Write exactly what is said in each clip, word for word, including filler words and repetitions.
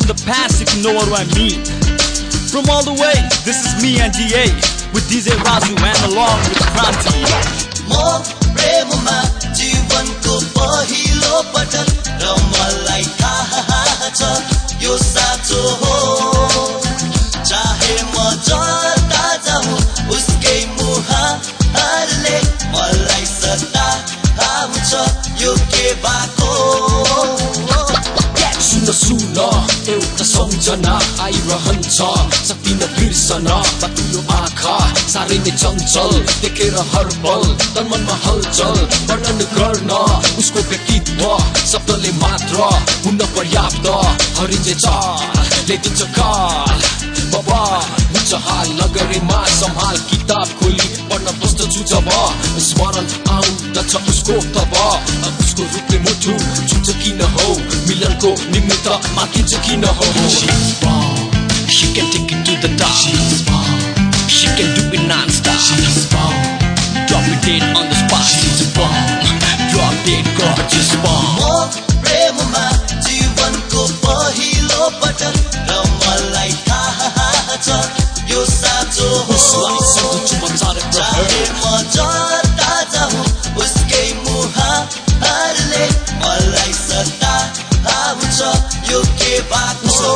the past, if you know what I mean. From all the way, this is me and D A with D J Razu and along with Kranti. Mo premma jivanko pahilo patan ra malai thaha cha yo sacho ho chahe ma jata jahu uske muharle malai sata hamcha yo ke bako सुन सुन एउटा सम्झना आइरहन्छ सक्दिन बिर्सन बाटुलो आँखा साह्रै नै चञ्चल देखेर हर पल तन मनमा हलचल वर्णन गर्न उसको व्यक्तित्व शब्दले मात्र हुन पर्याप्त हरिन्छ चाल ल्याइदिन्छ काल बाबा हुन्छ हाल नगरेमा सम्हाल किताब खोली पढ्न बस्दछु जब स्मरण आउँदछ उसको तब उसको रूपले मुठु छुन्छ किन हो मिलनको निमित्त माथिन्छ किन हो She's bomb. She can take it to the top. She's bomb. She can do it non-stop. She's bomb. Drop it dead on the spot. She's a bomb. Drop dead gorgeous bomb. Mo premma jivanko pahilo patan ra malai thaha cha yo sacho ho उसलाई सम्झन्छु म चाँडै chahe ma jata jahu uske muharle malai sata hamcha yo ke bako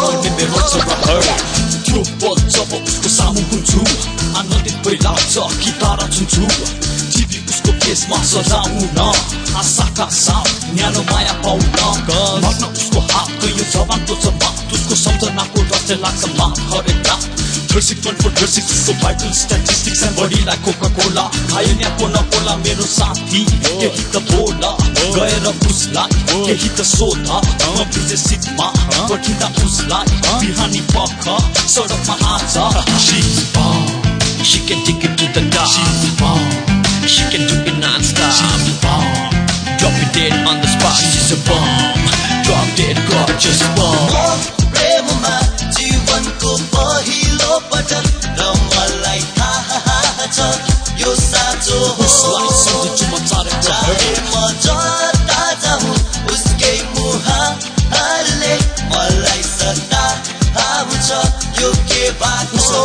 त्यो पल जब उसको सामु हुन्छु आनन्दित भइलाग्छ कि तारा छुन्छु टिभी उसको केसमा सजाउन आशाका साथ न्यानो माया पाउन मर्न उसको हातको यो जवानको छ मात उसको सम्झनाको रसले लाग्छ मात हरेक रात Dressing one for dressing उसको vital statistics and body like Coca-Cola खायो न्याको नकोला मेरो साथी केही त बोला गएर उसलाई केही त सोध म भिजे सिटमा पर्खिँदा उसलाई बिहानी पख सडकमा आज She's bomb. She can take it to the top. She's bomb. She can do it non-stop. She's bomb. Drop it dead on the spot. She's a bomb. Drop dead gorgeous bomb. Mo premma jivanko pahilo patan ra malai thaha cha yo sacho ho उसलाई सम्झन्छु म चाँडै chahe ma jata jahu uske muharle malai sata hamcha yo ke bako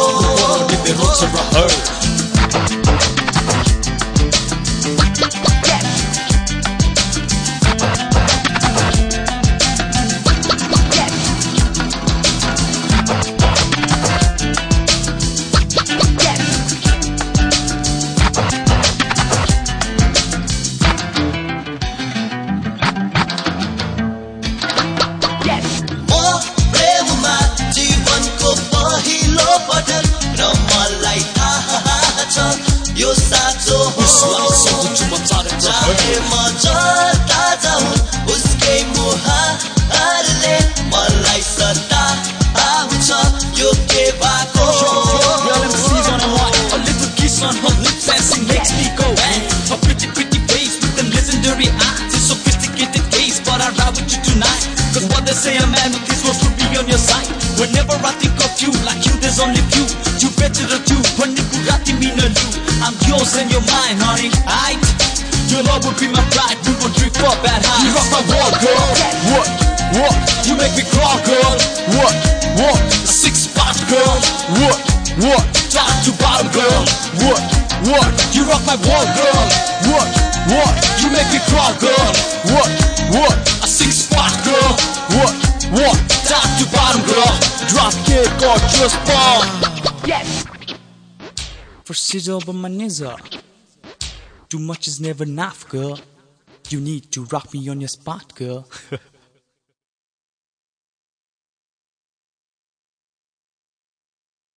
yo sacho ho chahe ma jata jahu uske muharle malai sata hamcha yo ke bako Real M Cs on a mic, a little kiss on her lips as she makes me go. A pretty, pretty face with them legendary eyes. A sophisticated case, but I ride with you tonight. Cause what they say, a man with these words will be on your side. Whenever I think of you, like you, there's only few. You better to do, when you kurati me no you. I'm yours and you're mine, honey. Aight, your love will be my pride. We will drink up at high. You rock my world, girl. What? What? You make me crawl, girl. What? What? A six spot, girl. What? What? Top to bottom, girl. What? What? You rock my world, girl. What? What? You make me crawl, girl. What? What? A six spot, girl. What? What? Top to bottom, girl. Drop kick or just bomb. Yes. For Sizzle but my nizza. Too much is never enough, girl. You need to rock me on your spot, girl.